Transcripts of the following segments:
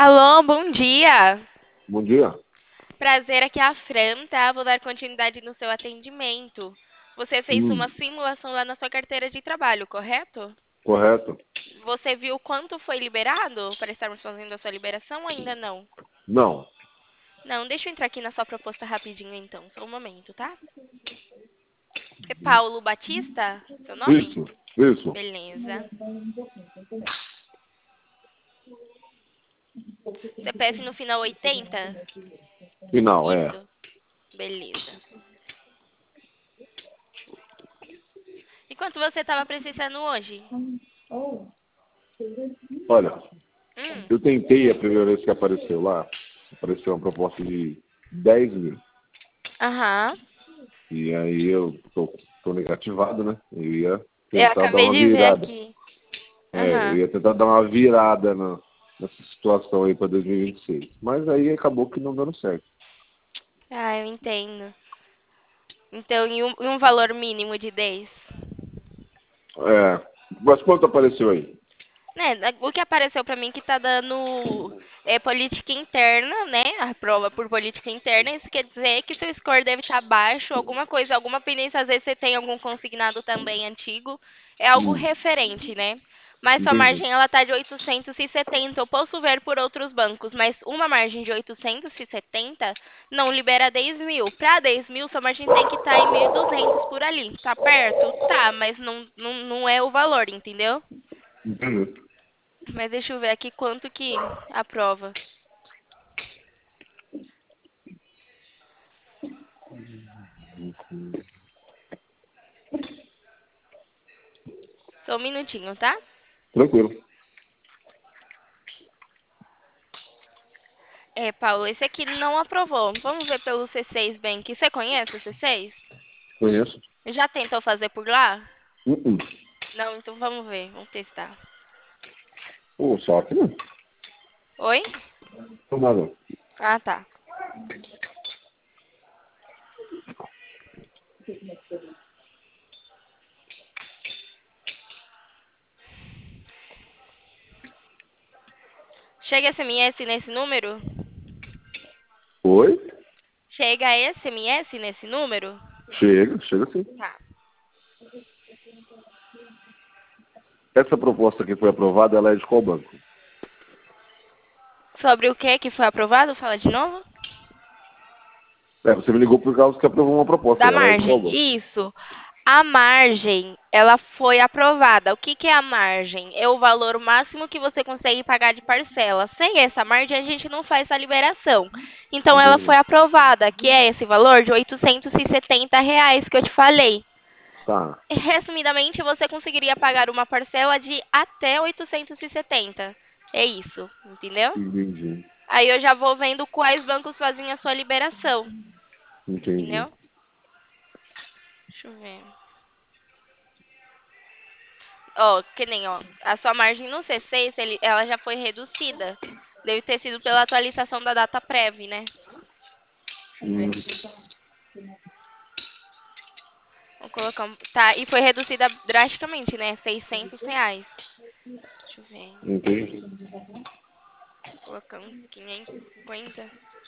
Alô, bom dia. Bom dia. Prazer, aqui é a Fran, tá? Vou dar continuidade no seu atendimento. Você fez uma Hum, simulação lá na sua carteira de trabalho, correto? correto. Você viu quanto foi liberado para estarmos fazendo a sua liberação ou ainda não? Não. Não, deixa eu entrar aqui na sua proposta rapidinho então, só um momento, tá? É Paulo Batista, seu nome? Isso, isso. Beleza. CPF no final 80? Final, é. Isso, beleza. E quanto você estava precisando hoje? Olha, Hum, eu tentei a primeira vez que apareceu lá, apareceu uma proposta de 10 mil. aham. E aí eu tô negativado, né? Eu ia Eu tentar dar acabei uma de ver virada. aqui. Eu Aham. ia tentar dar uma virada nessa situação aí para 2026. Mas aí acabou que não dando certo. Ah, eu entendo. Então, e um valor mínimo de 10? É. Mas quanto apareceu aí? Né, o que apareceu pra mim que tá dando política interna, né? A prova por política interna, isso quer dizer que seu score deve estar baixo, alguma coisa, alguma pendência, às vezes você tem algum consignado também antigo, é algo Hum, referente, né? Mas sua entendi. margem ela tá de 870, eu posso ver por outros bancos, mas uma margem de 870 não libera 10 mil. Para 10 mil, sua margem tem que estar em 1.200 por ali. Tá perto? Tá, mas não é o valor, entendeu? Entendi. Mas deixa eu ver aqui quanto que aprova. Só um minutinho, tá? Tranquilo. É, Paulo, esse aqui não aprovou. Vamos ver pelo C6 Bank. Você conhece o C6? Conheço. Já tentou fazer por lá? Uh-uh. Não, então vamos ver. Vamos testar. Pô, só que não. Oi? Nada. Ah, tá. Chega SMS nesse número? Oi? Chega SMS nesse número? Chega, chega sim. Tá. Essa proposta que foi aprovada, ela é de qual banco? Sobre o que foi aprovado? Fala de novo. Você me ligou por causa que aprovou uma proposta, Da ela é de qual margem. banco? Isso. A margem, ela foi aprovada. O que que é a margem? É o valor máximo que você consegue pagar de parcela. Sem essa margem, a gente não faz essa liberação. Então, ela foi Entendi. aprovada, que é esse valor de R$ 870 que eu te falei. Tá, Resumidamente, você conseguiria pagar uma parcela de até 870. É isso, entendeu? entendi. Aí eu já vou vendo quais bancos fazem a sua liberação, Entendi. entendeu? Deixa eu ver. Ó, que nem, ó, a sua margem no C6, ela já foi reduzida. Deve ter sido pela atualização da data prévia, né? Deixa eu Hum, ver. Vou colocar Tá, e foi reduzida drasticamente, né? R$ 600. Deixa eu ver. entendi. Vou colocar uns 550.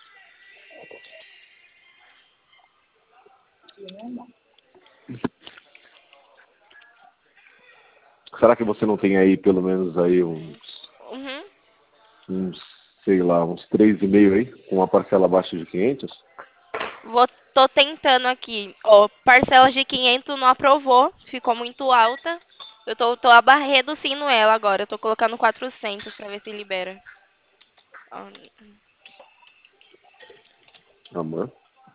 Será que você não tem aí pelo menos aí Uhum. uns sei lá, uns 3,5 aí, com uma parcela abaixo de 500? Tô tentando aqui. Ó, parcela de 500 não aprovou. Ficou muito alta. Eu tô reduzindo ela agora. Eu tô colocando 400 pra ver se libera. Ó, Amor.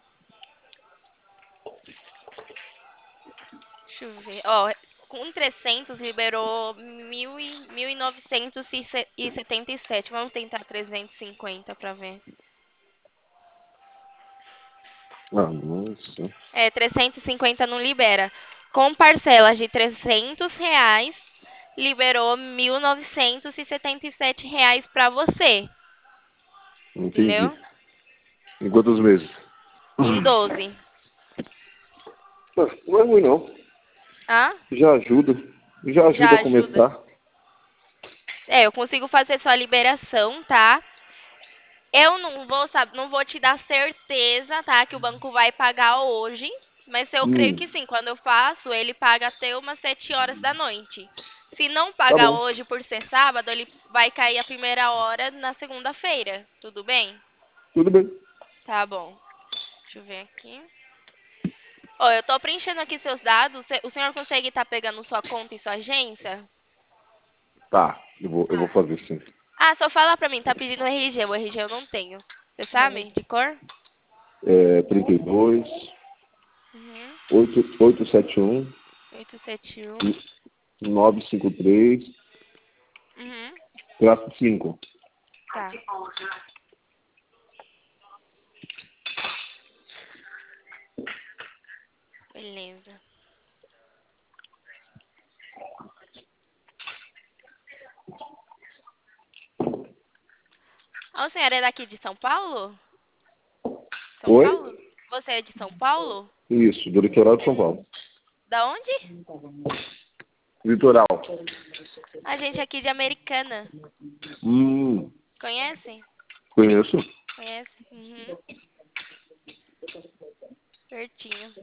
deixa eu ver. Ó, com 300 liberou 1.977. Vamos tentar 350 pra ver. Ah, nossa. É, 350 não libera. Com parcelas de R$ 300, liberou R$ 1.977 pra você. Entendi. Entendeu? Em quantos meses? Em 12. Não é ruim não. Ah, Já ajuda. Já já ajuda a ajuda. começar. É, eu consigo fazer sua liberação, tá? Eu não vou, sabe, não vou te dar certeza, tá, que o banco vai pagar hoje, mas eu creio que Hum, sim. Quando eu faço, ele paga até umas 7 horas da noite. Se não tá pagar bom. hoje por ser sábado, ele vai cair a primeira hora na segunda-feira. Tudo bem? Tudo bem. Tá bom. Deixa eu ver aqui. Ó, eu tô preenchendo aqui seus dados. O senhor consegue estar pegando sua conta e sua agência? Tá, eu vou fazer sim. Ah, só fala pra mim, tá pedindo RG. O RG eu não tenho. Você sabe de cor? 32, Uhum. 871, 871. 953, Uhum. traço 5. Tá. Beleza. Ah, o senhor é daqui de São Paulo? São Oi? Paulo? Você é de São Paulo? Isso, do litoral de São Paulo. Da onde? Litoral. A gente é aqui de Americana. Hum, Conhece? conheço. Conhece? Uhum. Pertinho.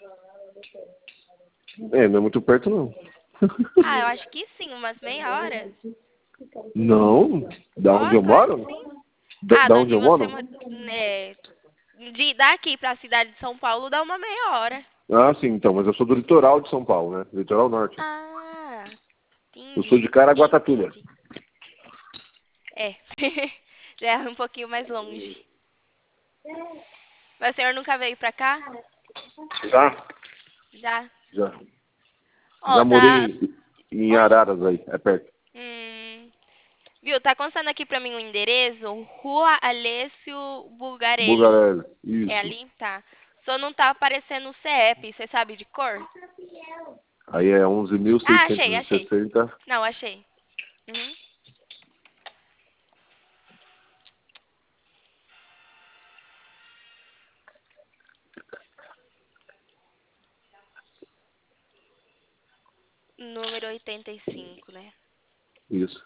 Não é muito perto, não. Ah, eu acho que sim, umas meia hora. Não, da Ó, onde eu claro que moro? sim. Da, Ah, da de onde onde eu você moro? mora, né, daqui pra cidade de São Paulo dá uma meia hora. Ah, sim, então, mas eu sou do litoral de São Paulo, né? Litoral norte. Ah, Eu sou entendi. de Caraguatatuba. Entendi. É. Já é um pouquinho mais longe. Mas o senhor nunca veio pra cá? Já? Já. Já. Ó, Já tá. morei em Oi? Araras aí, é perto. Hum, viu, tá constando aqui pra mim o endereço, Rua Alessio Bulgarelli. Bugarelli, É isso. ali? Tá. Só não tá aparecendo o CEP, você sabe de cor? Aí é Ah, achei, achei. 11.660. Não, achei. Uhum. Número 85, né? Isso.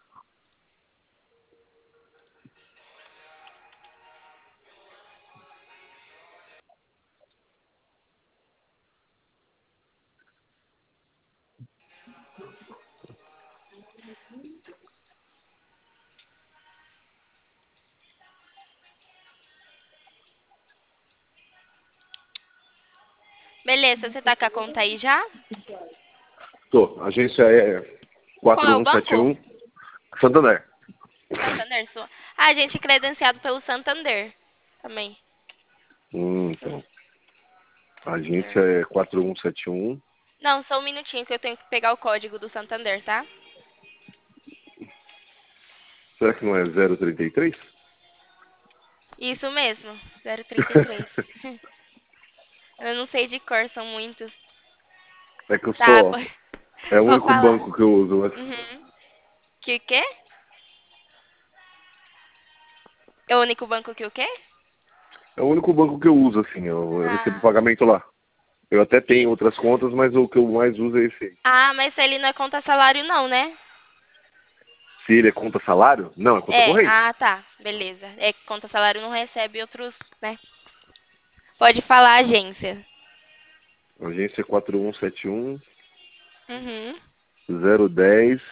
Beleza, você tá com a conta aí já? Tô. A agência é Qual é o banco? 4171 Santander. Santander. Ah, a gente credenciado pelo Santander também. Então. A agência Santander. é 4171. Não, só um minutinho que eu tenho que pegar o código do Santander, tá? Será que não é 033? Isso mesmo, 033. Eu não sei de cor, são muitos. É que eu Tá, sou. É o pode único falar. banco que eu uso, né? Uhum. Que o quê? É o único banco que o quê? É o único banco que eu uso, assim. Eu recebo Ah, pagamento lá. Eu até tenho e... outras contas, mas o que eu mais uso é esse aí. ah, mas ele não é conta salário não, né? Se ele é conta salário? Não, é conta É, corrente. ah, tá, beleza. É que conta salário não recebe outros, né? Pode falar agência. Agência 4171 Uhum. 010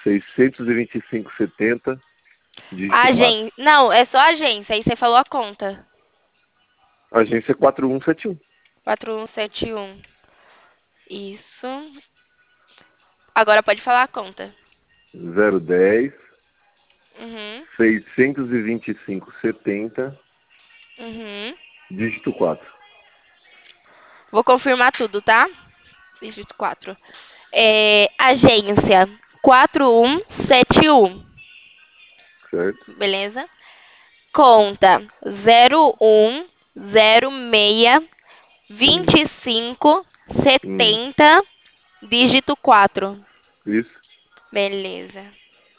625,70, dígito 4. Agência. Não, é só agência. Aí você falou a conta. Agência 4171 4171. Isso. Agora pode falar a conta. 010 Uhum. 625,70, Uhum. dígito 4. Vou confirmar tudo, tá? Dígito 4. É, agência 4171. Certo? Beleza? Conta 0106 Hum, 25 hum. 70, dígito 4. Isso. Beleza.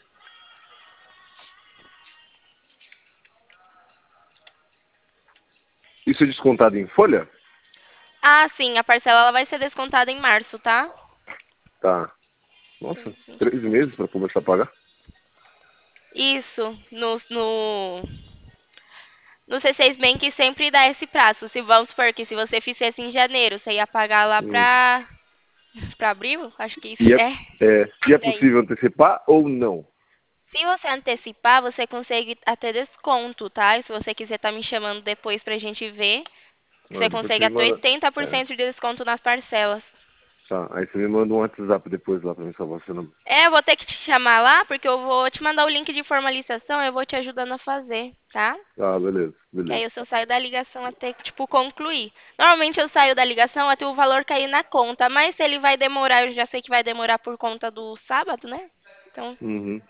Isso é descontado em folha? Ah, sim, a parcela ela vai ser descontada em março, tá? Tá. Nossa, 3 meses para começar a pagar? Isso, No C6 Bank sempre dá esse prazo. Se vamos supor que se você fizesse em janeiro, você ia pagar lá Hum. pra abril? Acho que E isso é e é por aí. possível antecipar ou não? Se você antecipar, você consegue até desconto, tá? E se você quiser estar me chamando depois pra gente ver, você Depois consegue você me até manda. É, 80% de desconto nas parcelas. tá. Aí você me manda um WhatsApp depois lá pra mim salvar seu número. É, eu vou ter que te chamar lá, porque eu vou te mandar o link de formalização, eu vou te ajudando a fazer, tá? Ah, beleza, Que aí beleza. eu só saio da ligação até, tipo, concluir. Normalmente eu saio da ligação até o valor cair na conta, mas se ele vai demorar, eu já sei que vai demorar por conta do sábado, né? Então, Uhum.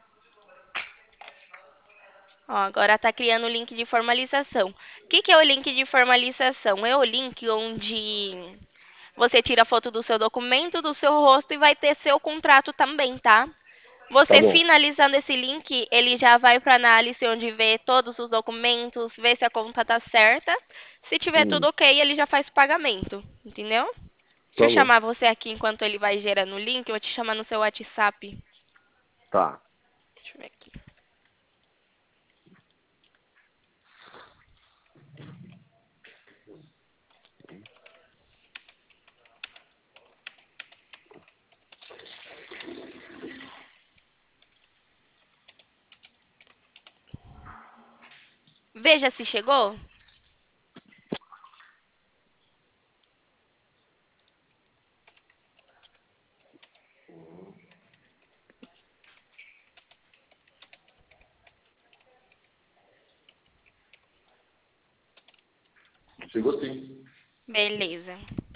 ó, agora tá criando o link de formalização. O que que é o link de formalização? É o link onde você tira a foto do seu documento, do seu rosto e vai ter seu contrato também, tá? Tá Você bom. finalizando esse link, ele já vai para análise onde vê todos os documentos, vê se a conta tá certa. Se tiver tudo Hum, ok, ele já faz o pagamento, entendeu? Deixa tá eu bom. chamar você aqui enquanto ele vai gerando o link, eu vou te chamar no seu WhatsApp. Tá. Deixa eu ver aqui. Veja se chegou. Chegou sim. Beleza.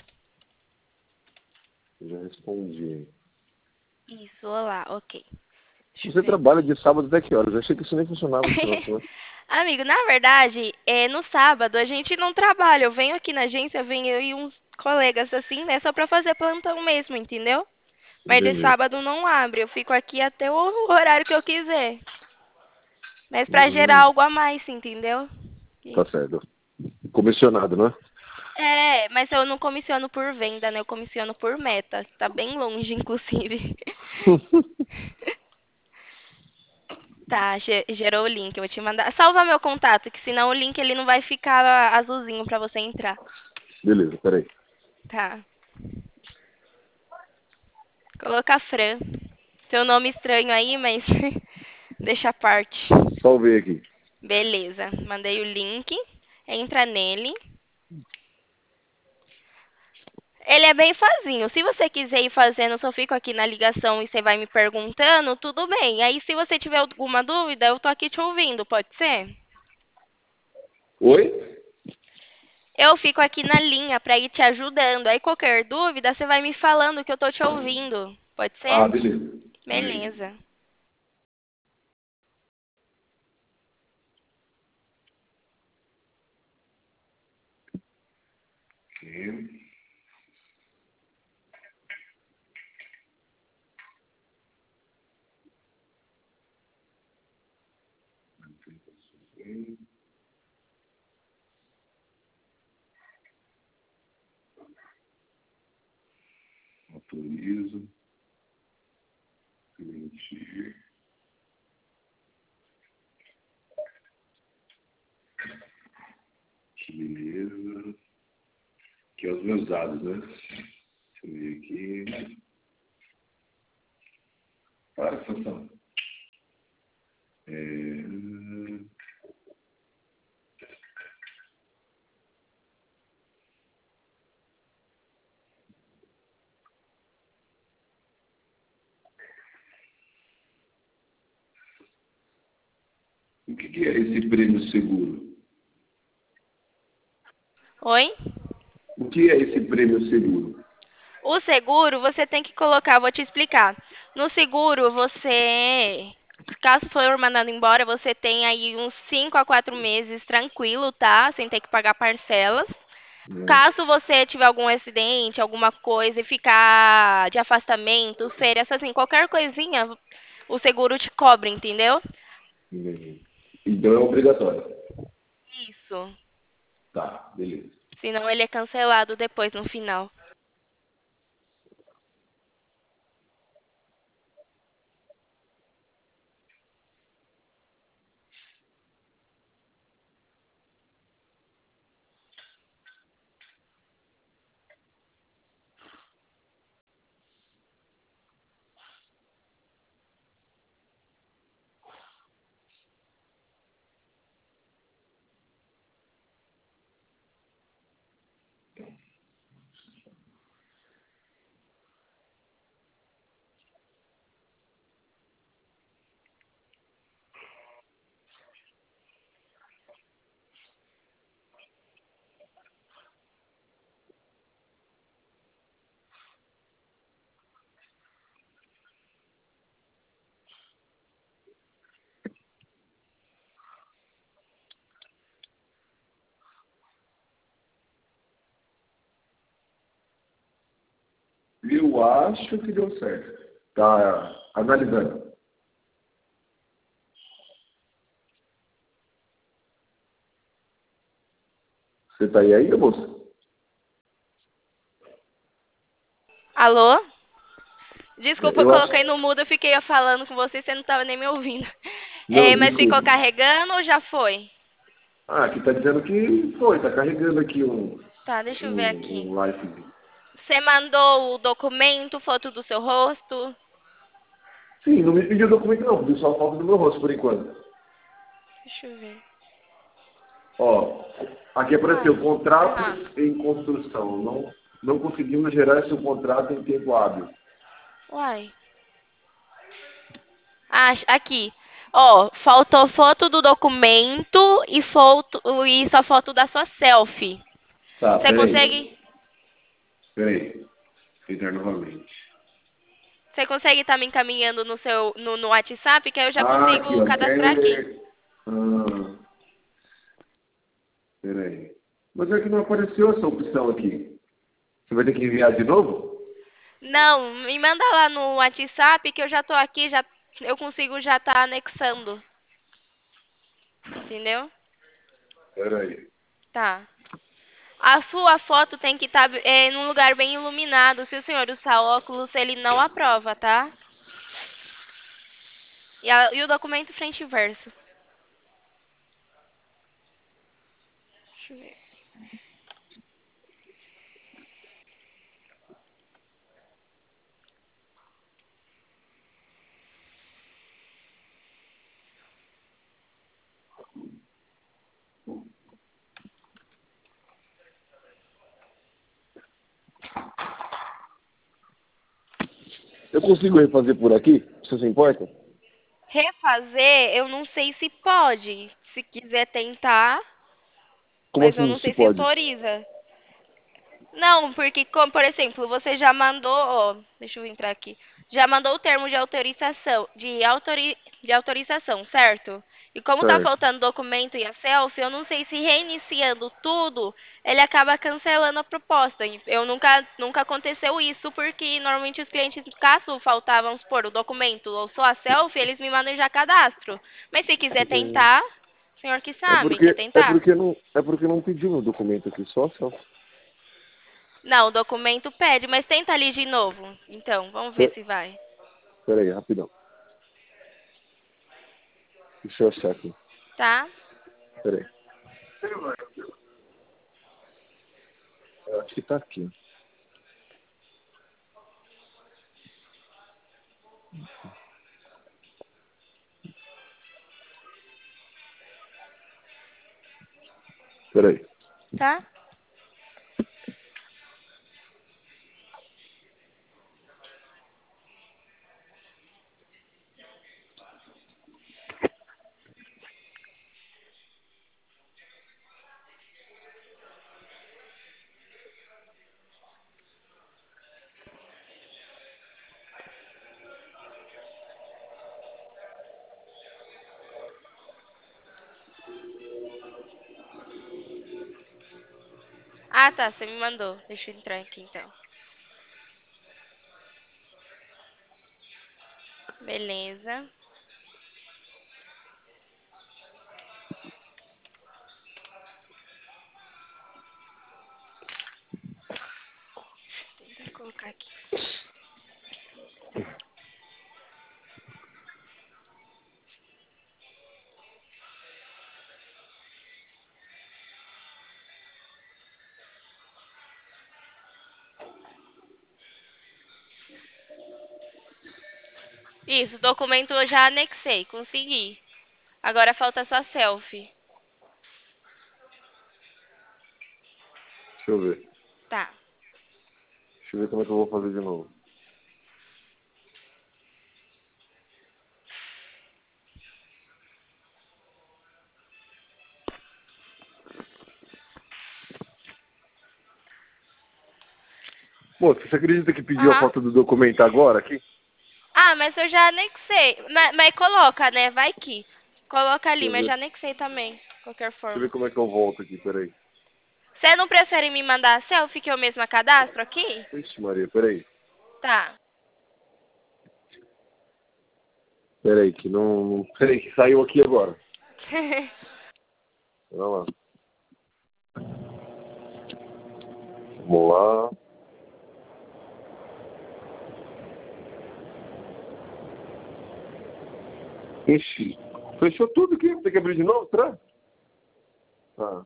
Eu já respondi. Isso, olá, ok. Deixa eu Você ver trabalha de aqui. sábado até que horas? Eu achei que isso nem funcionava no final de semana. Amigo, na verdade, no sábado a gente não trabalha. Eu venho aqui na agência, venho eu e uns colegas assim, né? Só pra fazer plantão mesmo, entendeu? Mas de Entendi. sábado não abre. Eu fico aqui até o horário que eu quiser. Mas pra gerar Hum, algo a mais, entendeu? tá Isso. certo. Comissionado, né? É, mas eu não comissiono por venda, né? Eu comissiono por meta. Tá bem longe, inclusive. Tá, gerou o link. Eu vou te mandar. Salva meu contato, que senão o link ele não vai ficar azulzinho pra você entrar. Beleza, peraí. Tá. Coloca Fran. Seu nome estranho aí, mas deixa a parte. Salvei aqui. Beleza. Mandei o link. Entra nele. Ele é bem facinho. Se você quiser ir fazendo, eu só fico aqui na ligação e você vai me perguntando, tudo bem. Aí, se você tiver alguma dúvida, eu tô aqui te ouvindo, pode ser? Oi? Eu fico aqui na linha pra ir te ajudando. Aí, qualquer dúvida, você vai me falando que eu tô te ouvindo. Pode ser? Ah, beleza. Beleza. Beleza. Ok. Autorizo. Permitir. Beleza. Aqui é os meus dados, né? Deixa eu ver aqui. Para, Sansão. É... O que é esse prêmio seguro? Oi? O que é esse prêmio seguro? O seguro, você tem que colocar, vou te explicar. No seguro, você, caso for mandado embora, você tem aí uns 5 a 4 meses tranquilo, tá? Sem ter que pagar parcelas. Né? Caso você tiver algum acidente, alguma coisa e ficar de afastamento, férias, assim, qualquer coisinha, o seguro te cobre, entendeu? Entendi. Então é obrigatório. Isso. Tá, beleza. Senão ele é cancelado depois no final. Eu acho que deu certo. Tá analisando. Você tá aí ainda, moça? Alô? Desculpa, eu Eu coloquei acho. no mudo, eu fiquei falando com você, você não estava nem me ouvindo. Não, Mas ficou desculpa. carregando ou já foi? Ah, aqui tá dizendo que foi, tá carregando aqui Tá, deixa eu ver aqui. um live. Você mandou o documento, foto do seu rosto? Sim, não me pediu documento não, pediu só a foto do meu rosto por enquanto. Deixa eu ver. Ó, aqui apareceu Uai, errado. contratos em construção. Não conseguimos gerar esse contrato em tempo hábil. Uai. Ah, aqui. Ó, faltou foto do documento e só foto da sua selfie. Tá, Você consegue, peraí. Tentar novamente. você consegue estar me encaminhando no WhatsApp, que aí eu já Ah, aqui, consigo ó. cadastrar aqui. Ah, peraí. Mas é que não apareceu essa opção aqui. Você vai ter que enviar de novo? Não, me manda lá no WhatsApp que eu já tô aqui, eu consigo já estar anexando, entendeu? Peraí. Tá. A sua foto tem que estar num lugar bem iluminado. Se o senhor usar óculos, ele não aprova, tá? E o documento frente e verso. Deixa eu ver. Eu consigo refazer por aqui? Você se importa? Refazer, eu não sei se pode. Se quiser tentar, Como mas eu assim não se sei se pode? autoriza. Não, porque, como, por exemplo, você já mandou, ó, deixa eu entrar aqui, já mandou o termo de autorização, certo? E como tá Certo. faltando documento e a selfie, eu não sei se reiniciando tudo, ele acaba cancelando a proposta. E nunca aconteceu isso, porque normalmente os clientes, caso faltava, vamos supor, o documento ou só a selfie, eles me mandam já cadastro. Mas se quiser Hum. tentar, o senhor que É sabe, quer porque, é tentar? porque não, é porque não pediu no documento aqui, só. Não, o documento pede, mas tenta ali de novo. Então, vamos ver Pe- se vai. Peraí, rapidão. Deixa eu achar aqui. Tá? Peraí. Eu acho que tá aqui. Peraí. Tá? Ah, tá, você me mandou. Deixa eu entrar aqui então. Beleza. Deixa eu colocar aqui. Isso, documento eu já anexei, consegui. Agora falta só selfie. Deixa eu ver. Tá. Deixa eu ver como é que eu vou fazer de novo. Moça, você acredita que pediu a Aham. foto do documento agora aqui? Ah, mas eu já anexei. Mas coloca, né? Vai que. Coloca Deixa ali, eu mas ver. já anexei também. De qualquer Deixa eu ver forma. como é que eu volto aqui, peraí. Você não prefere me mandar a selfie que eu mesma cadastro aqui? Ixi, Maria, peraí. Tá. Peraí, que não. Peraí, que saiu aqui agora. Vamos lá. Vamos lá. Ixi, fechou tudo aqui. Tem que abrir de novo, será? Tá.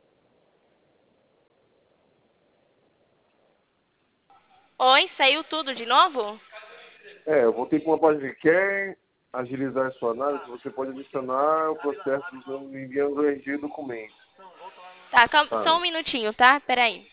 Oi, saiu tudo de novo? Eu voltei para uma página que quer agilizar a sua análise. Você pode adicionar o processo enviando o RG documento. Tá, Tá. só um minutinho, tá? Peraí.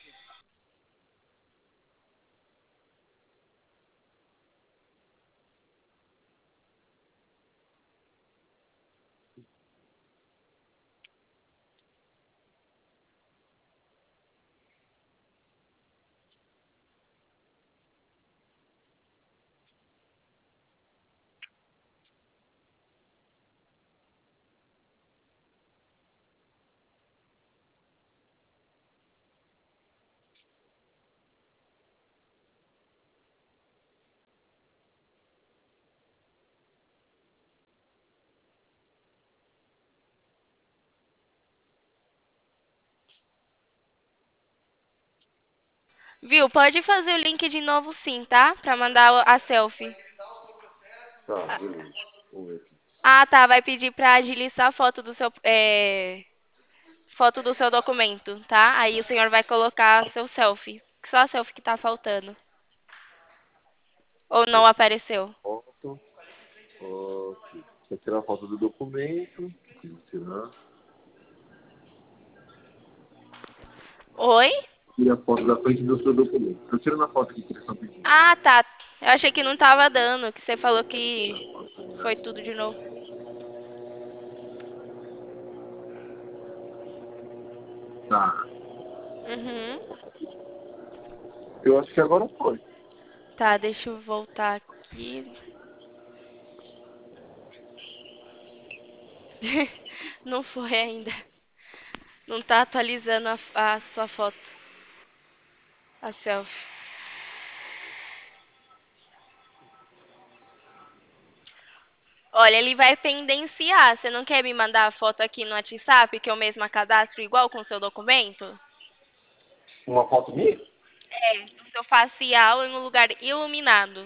Viu? Pode fazer o link de novo sim, tá? Pra mandar a selfie. Tá, beleza. Vamos ver aqui. Ah, tá. Vai pedir pra agilizar a foto do seu, foto do seu documento, tá? Aí o senhor vai colocar seu selfie. Só a selfie que tá faltando. Ou não apareceu? Foto. Ok. Você tirar a foto do documento. Tem que tirar. Oi? Tira a foto da frente do seu documento. Tô tirando a foto aqui que eles estão pedindo. Ah, tá. Eu achei que não tava dando, que você falou que foi tudo de novo. Tá. Uhum. Eu acho que agora foi. Tá, deixa eu voltar aqui. Não foi ainda. Não tá atualizando a sua foto, a selfie. Olha, ele vai pendenciar. Você não quer me mandar a foto aqui no WhatsApp, que eu mesma cadastro igual com o seu documento? Uma foto minha? É, o seu facial em um lugar iluminado.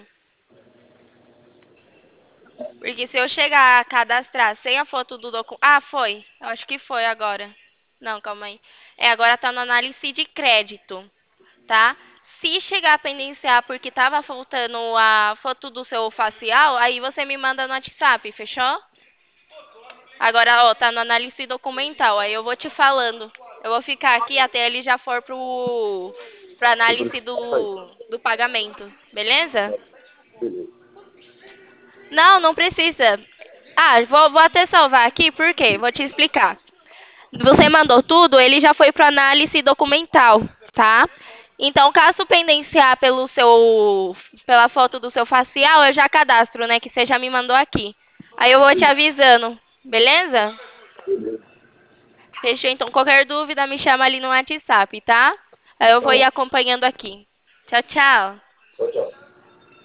Porque se eu chegar a cadastrar sem a foto do documento. Ah, foi. Eu acho que foi agora. Não, calma aí. Agora tá no análise de crédito, tá? Se chegar a pendenciar porque tava faltando a foto do seu facial, aí você me manda no WhatsApp, fechou? Agora, ó, tá no análise documental. Aí eu vou te falando. Eu vou ficar aqui até ele já for pra análise Aí. do pagamento. Beleza? Beleza. Não, não precisa. Ah, vou até salvar aqui, por quê? Vou te explicar. Você mandou tudo, ele já foi para análise documental, tá? Então, caso pendenciar pela foto do seu facial, eu já cadastro, né? Que você já me mandou aqui. Aí eu vou te avisando, beleza? Fechou? Então, qualquer dúvida, me chama ali no WhatsApp, tá? Aí eu vou ir Tá. acompanhando aqui. Tchau, tchau.